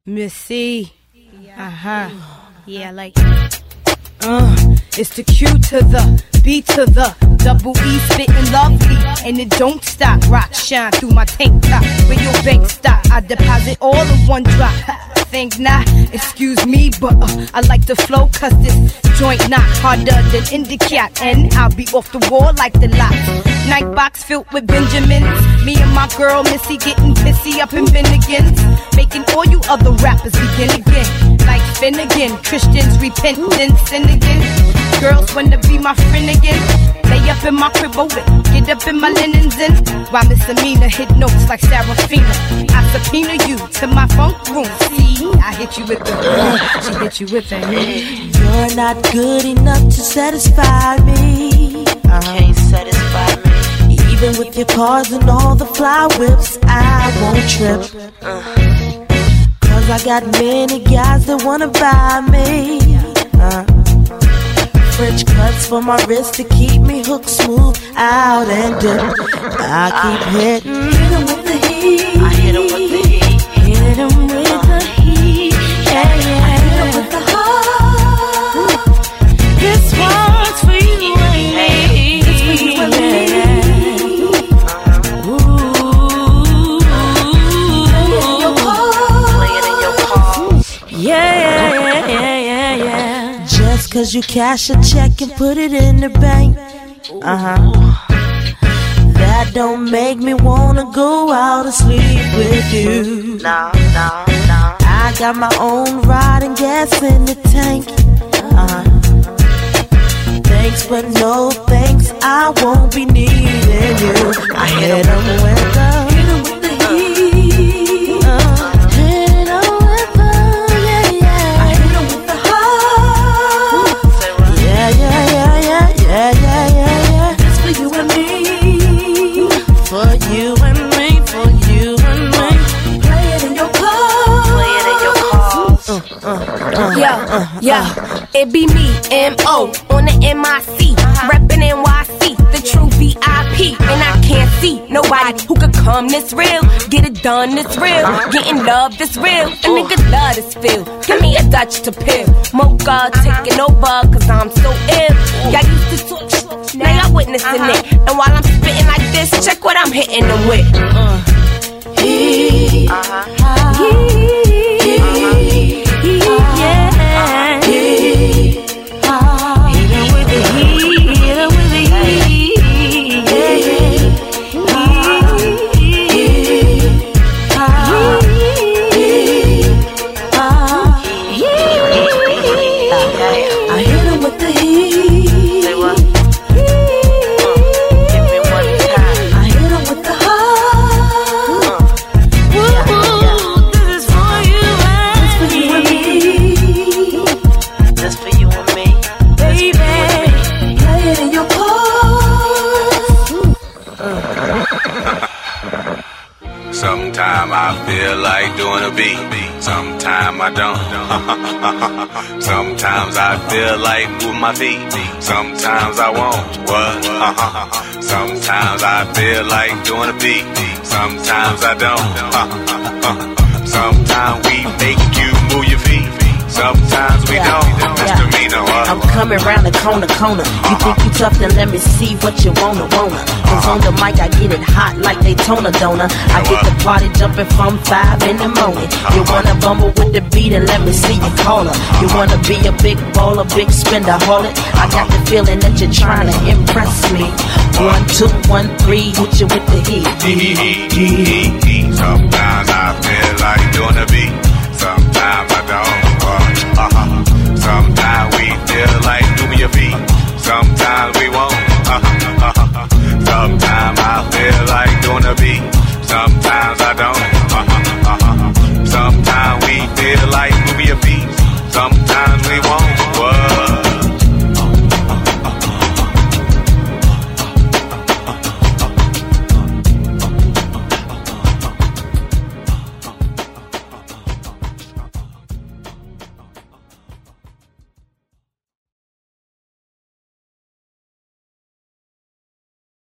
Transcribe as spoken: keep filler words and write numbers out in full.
Missy. Uh-huh. Yeah, like Uh, it's the Q to the B to the double E, spitting lovely, and it don't stop. Rock shine through my tank top. When your bank stop, I deposit all in one drop. Think not, excuse me, but uh, I like the flow, cause this joint not harder than Indicat, and I'll be off the wall like the lot. Night box filled with Benjamins. Me and my girl Missy getting pissy up in Bennigan's, making all you other rappers begin again. Like Finnegan, Christians repent and sin again. Girls wanna be my friend again. Lay up in my crib over, get up in my linens in. While Miss Amina hit notes like Serafina. I subpoena you to my funk room. See, I hit you with the uh, she hit you with the uh. You're not good enough to satisfy me. uh-huh. Can't satisfy me. Even with your cars and all the fly whips, I won't trip. uh. Cause I got many guys that wanna buy me. uh. French cuts for my wrist to keep me hooked smooth out and dip. I keep hitting. Hit 'em with the heat. I hit 'em with the heat. Hit 'em with uh. the heat. Yeah, yeah. I hit 'em with the heart. This one's for you and me. It's for you and me. Ooh. Play it in your car. Play it in your car. Yeah, yeah, yeah, yeah, yeah. Just cause you cash a check and put it in the bank, uh-huh, that don't make me wanna go out and sleep with you. No, no, no. I got my own ride and gas in the tank, uh-huh. Thanks but no thanks, I won't be needing you. I hit 'em with the Yeah, yeah, it be me, M O, on the M I C, uh-huh. Reppin' N Y C, the true V I P, and I can't see nobody who could come this real, get it done this real, uh-huh. Getting love this real, a nigga love this feel, give me a Dutch to pill, Mocha taking over, cause I'm so ill, y'all used to talk shit, now y'all witnessing uh-huh. it, and while I'm spitting like this, check what I'm hitting them with, uh. He, uh-huh. he, Sometimes I feel like doing a beat, sometimes I don't. Sometimes I feel like moving my feet, sometimes I won't. What? Sometimes I feel like doing a beat, sometimes I don't. Sometimes we make you move your feet, sometimes we yeah. don't. Misdemeanor, what? I'm coming round the corner, corner. You think you tough, then let me see what you wanna, wanna. Cause on the mic I get it hot like Daytona, don't I? I get the party jumping from five in the morning. You wanna bumble with the beat and let me see you call her. You wanna be a big baller, big spender, haul it. I got the feeling that you're trying to impress me. One, two, one, three, hit you with the heat. Sometimes I feel like doing a beat, sometimes I don't. Uh, uh-huh. Sometimes we feel like moving your feet, sometimes we won't. Uh-huh. Uh-huh. Sometimes I feel like doing a beat, sometimes I don't.